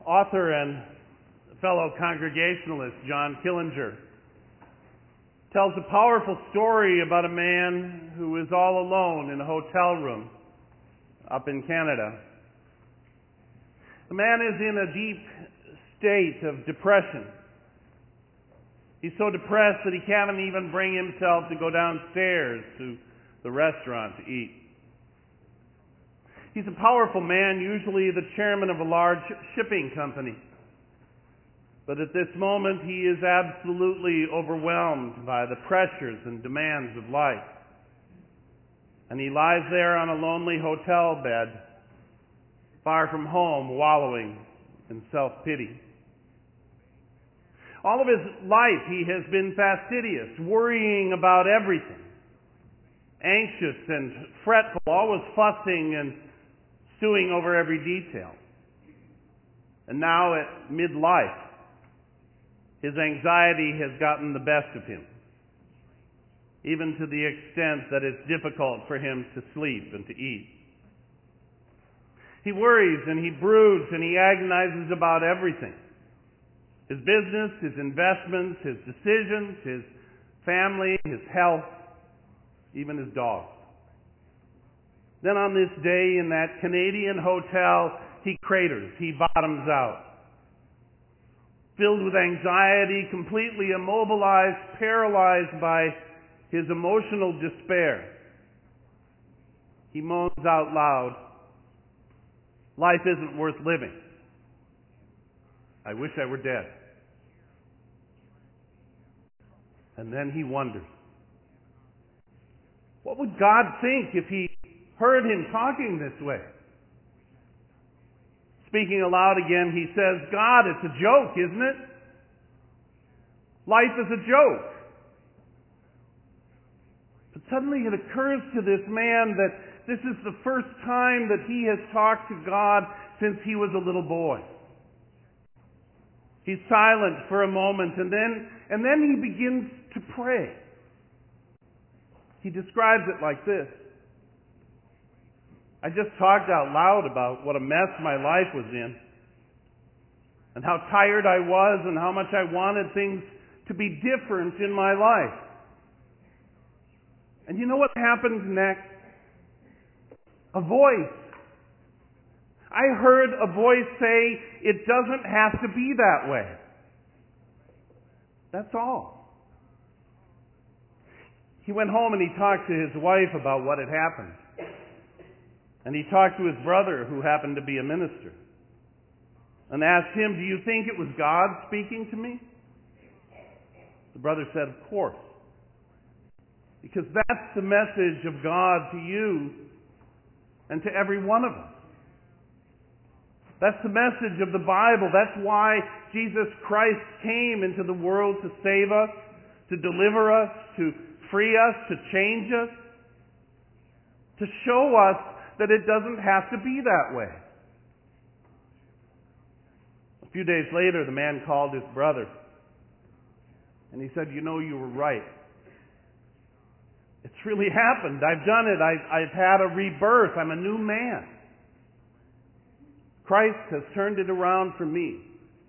author and fellow Congregationalist John Killinger tells a powerful story about a man who is all alone in a hotel room up in Canada. The man is in a deep state of depression. He's so depressed that he can't even bring himself to go downstairs to the restaurant to eat. He's a powerful man, usually the chairman of a large shipping company. But at this moment, he is absolutely overwhelmed by the pressures and demands of life. And he lies there on a lonely hotel bed, far from home, wallowing in self-pity. All of his life, he has been fastidious, worrying about everything, anxious and fretful, always fussing and stewing over every detail. And now at midlife, his anxiety has gotten the best of him, even to the extent that it's difficult for him to sleep and to eat. He worries and he broods and he agonizes about everything. His business, his investments, his decisions, his family, his health, even his dog. Then on this day in that Canadian hotel, he craters, he bottoms out. Filled with anxiety, completely immobilized, paralyzed by his emotional despair, he moans out loud, "Life isn't worth living. I wish I were dead." And then he wonders, what would God think if he heard him talking this way? Speaking aloud again, he says, "God, it's a joke, isn't it? Life is a joke." But suddenly it occurs to this man that this is the first time that he has talked to God since he was a little boy. He's silent for a moment, and then he begins to pray. He describes it like this: "I just talked out loud about what a mess my life was in, and how tired I was, and how much I wanted things to be different in my life. And you know what happens next? A voice. I heard a voice say, 'It doesn't have to be that way.' That's all." He went home and he talked to his wife about what had happened. And he talked to his brother, who happened to be a minister, and asked him, "Do you think it was God speaking to me?" The brother said, "Of course. Because that's the message of God to you and to every one of us. That's the message of the Bible. That's why Jesus Christ came into the world, to save us, to deliver us, to free us, to change us, to show us that it doesn't have to be that way." A few days later, the man called his brother, and he said, "You know, you were right. It's really happened. I've done it. I've had a rebirth. I'm a new man. Christ has turned it around for me."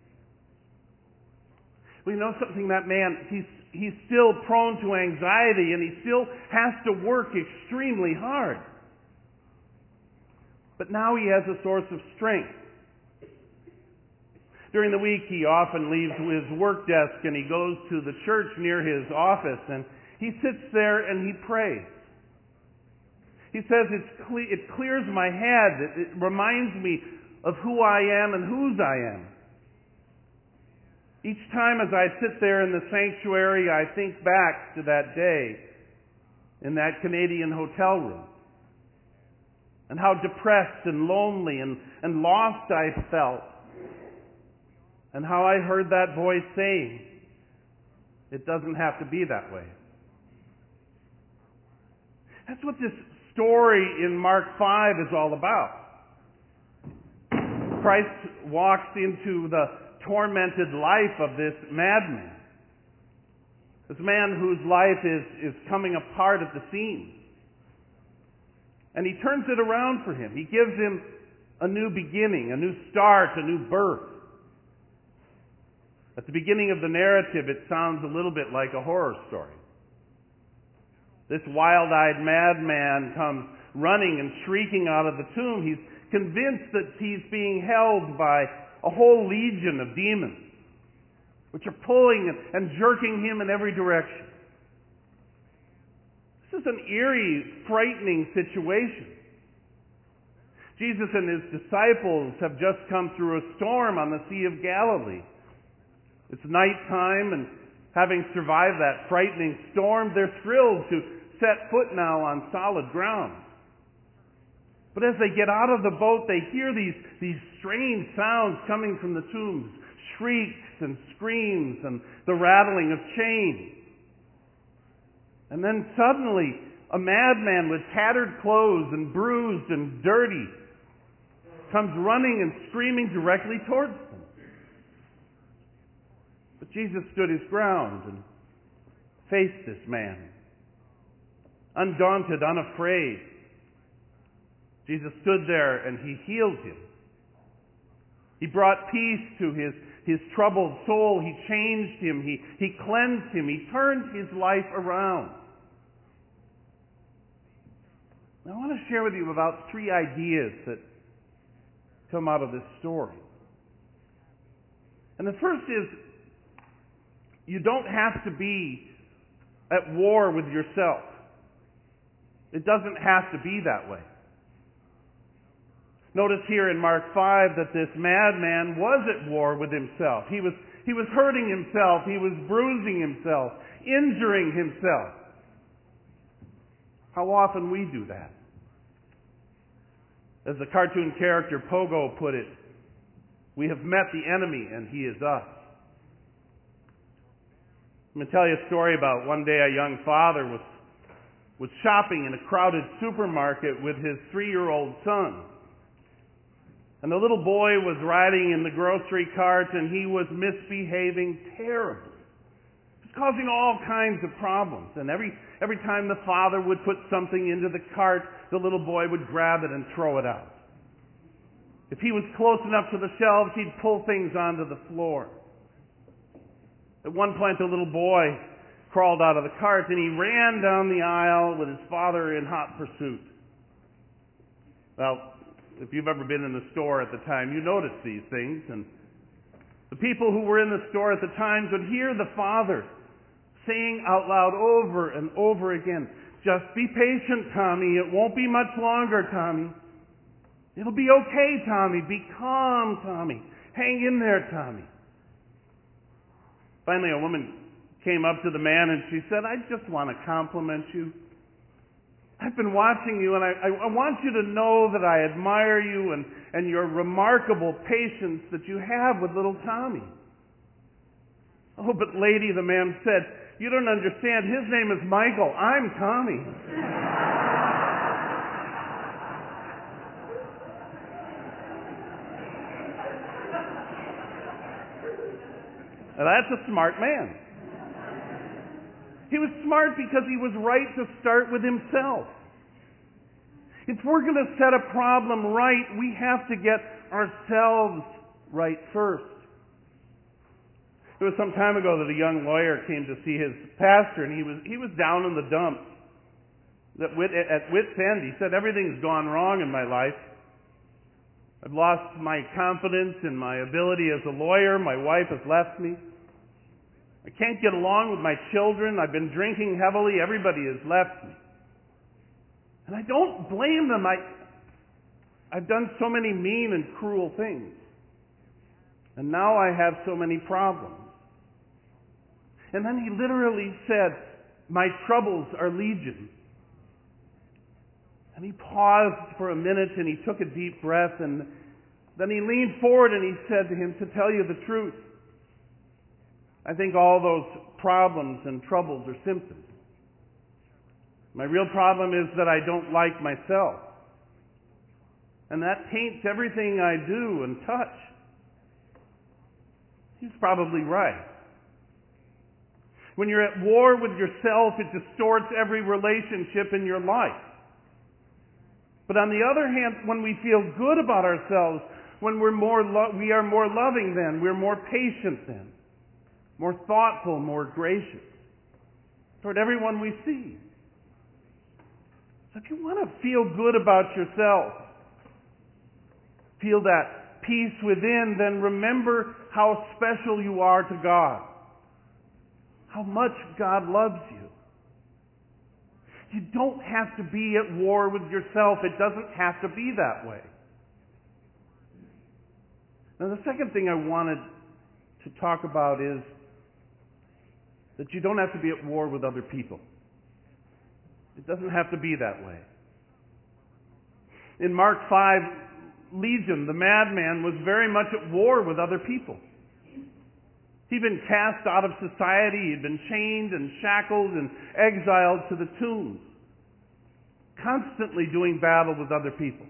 Well, you know something? That man, he's still prone to anxiety, and he still has to work extremely hard. But now he has a source of strength. During the week, he often leaves his work desk and he goes to the church near his office, and he sits there and he prays. He says, it clears my head. It reminds me of who I am and whose I am. Each time as I sit there in the sanctuary, I think back to that day in that Canadian hotel room, and how depressed and lonely and lost I felt, and how I heard that voice saying, "It doesn't have to be that way." That's what this story in Mark 5 is all about. Christ walks into the tormented life of this madman, this man whose life is coming apart at the seams. And he turns it around for him. He gives him a new beginning, a new start, a new birth. At the beginning of the narrative, it sounds a little bit like a horror story. This wild-eyed madman comes running and shrieking out of the tomb. He's convinced that he's being held by a whole legion of demons, which are pulling and jerking him in every direction. This is an eerie, frightening situation. Jesus and his disciples have just come through a storm on the Sea of Galilee. It's nighttime, and having survived that frightening storm, they're thrilled to set foot now on solid ground. But as they get out of the boat, they hear these strange sounds coming from the tombs, shrieks and screams and the rattling of chains. And then suddenly, a madman with tattered clothes and bruised and dirty comes running and screaming directly towards them. But Jesus stood his ground and faced this man. Undaunted, unafraid, Jesus stood there and he healed him. He brought peace to his troubled soul. He changed him. He cleansed him. He turned his life around. Now, I want to share with you about 3 ideas that come out of this story. And the first is, you don't have to be at war with yourself. It doesn't have to be that way. Notice here in Mark 5 that this madman was at war with himself. He was hurting himself. He was bruising himself, injuring himself. How often we do that. As the cartoon character Pogo put it, we have met the enemy and he is us. I'm going to tell you a story about one day a young father was shopping in a crowded supermarket with his 3-year-old son. And the little boy was riding in the grocery cart and he was misbehaving terribly. He was causing all kinds of problems. And every time the father would put something into the cart, the little boy would grab it and throw it out. If he was close enough to the shelves, he'd pull things onto the floor. At one point, the little boy crawled out of the cart and he ran down the aisle with his father in hot pursuit. Well, if you've ever been in the store at the time, you notice these things. And the people who were in the store at the time would hear the father saying out loud over and over again, "Just be patient, Tommy. It won't be much longer, Tommy. It'll be okay, Tommy. Be calm, Tommy. Hang in there, Tommy." Finally, a woman came up to the man and she said, "I just want to compliment you. I've been watching you and I want you to know that I admire you and your remarkable patience that you have with little Tommy." "Oh, but lady," the man said, "you don't understand. His name is Michael. I'm Tommy." Now, that's a smart man. He was smart because he was right to start with himself. If we're going to set a problem right, we have to get ourselves right first. It was some time ago that a young lawyer came to see his pastor, and he was down in the dumps. At wit's end, he said, "Everything's gone wrong in my life. I've lost my confidence in my ability as a lawyer. My wife has left me. I can't get along with my children. I've been drinking heavily. Everybody has left me. And I don't blame them. I've done so many mean and cruel things. And now I have so many problems." And then he literally said, "My troubles are legion." And he paused for a minute and he took a deep breath and then he leaned forward and he said to him, "To tell you the truth, I think all those problems and troubles are symptoms. My real problem is that I don't like myself. And that taints everything I do and touch." He's probably right. When you're at war with yourself, it distorts every relationship in your life. But on the other hand, when we feel good about ourselves, when we are more loving then, we're more patient then. more thoughtful, more gracious toward everyone we see. So if you want to feel good about yourself, feel that peace within, then remember how special you are to God, how much God loves you. You don't have to be at war with yourself. It doesn't have to be that way. Now, the second thing I wanted to talk about is that you don't have to be at war with other people. It doesn't have to be that way. In Mark 5, Legion, the madman, was very much at war with other people. He'd been cast out of society. He'd been chained and shackled and exiled to the tombs, constantly doing battle with other people.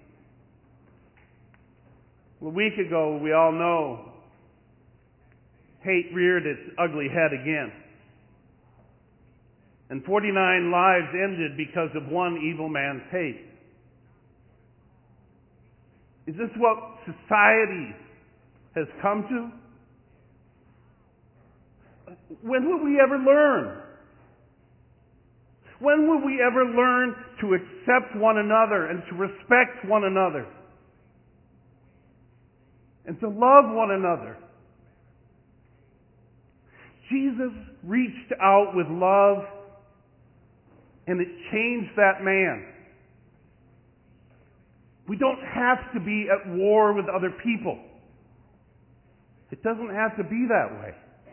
A week ago, we all know, hate reared its ugly head again. And 49 lives ended because of one evil man's hate. Is this what society has come to? When will we ever learn? When will we ever learn to accept one another and to respect one another and to love one another? Jesus reached out with love, and it changed that man. We don't have to be at war with other people. It doesn't have to be that way.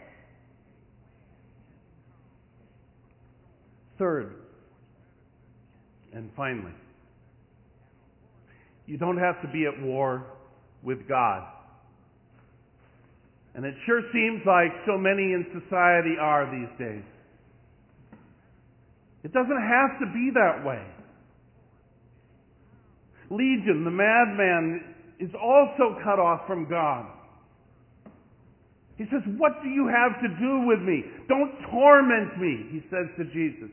Third, and finally, you don't have to be at war with God. And it sure seems like so many in society are these days. It doesn't have to be that way. Legion, the madman, is also cut off from God. He says, "What do you have to do with me? Don't torment me," he says to Jesus.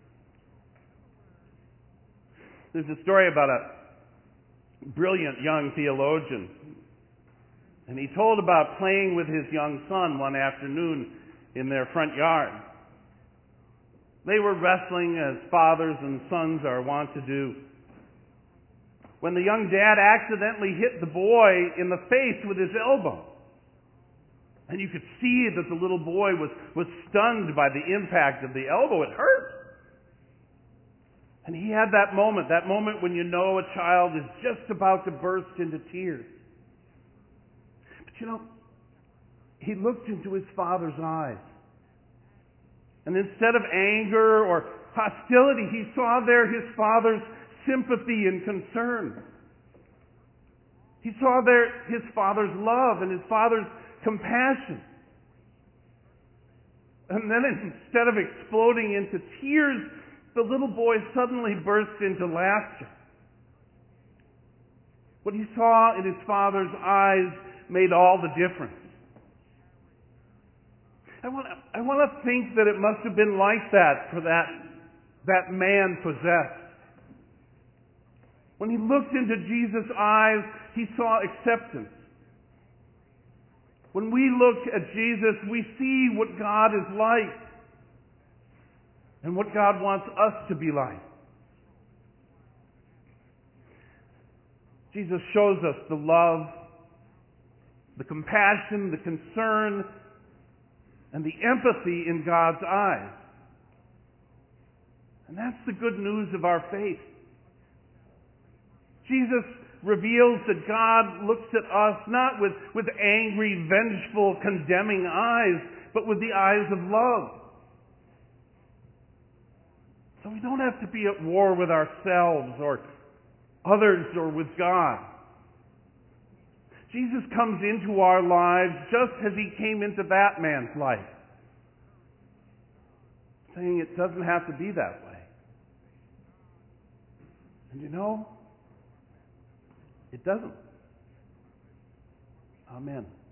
There's a story about a brilliant young theologian, and he told about playing with his young son one afternoon in their front yard. They were wrestling as fathers and sons are wont to do, when the young dad accidentally hit the boy in the face with his elbow. And you could see that the little boy was stunned by the impact of the elbow. It hurt. And he had that moment when you know a child is just about to burst into tears. But you know, he looked into his father's eyes. And instead of anger or hostility, he saw there his father's sympathy and concern. He saw there his father's love and his father's compassion. And then instead of exploding into tears, the little boy suddenly burst into laughter. What he saw in his father's eyes made all the difference. I want to think that it must have been like that for that man possessed. When he looked into Jesus' eyes, he saw acceptance. When we look at Jesus, we see what God is like and what God wants us to be like. Jesus shows us the love, the compassion, the concern, and the empathy in God's eyes. And that's the good news of our faith. Jesus reveals that God looks at us not with angry, vengeful, condemning eyes, but with the eyes of love. So we don't have to be at war with ourselves or others or with God. Jesus comes into our lives just as he came into that man's life, saying it doesn't have to be that way. And you know, it doesn't. Amen.